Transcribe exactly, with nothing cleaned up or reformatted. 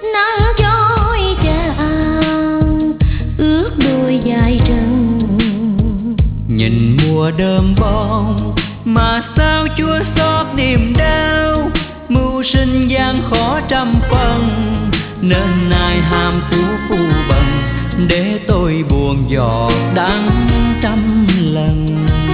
nắng chói chang ướt đôi dài trần. Nhìn mùa đơm bông mà sao chua xót niềm đau, mưu sinh gian khó trăm phần, nên ai ham phú phu bần để tôi buồn giọt đắng trăm lần.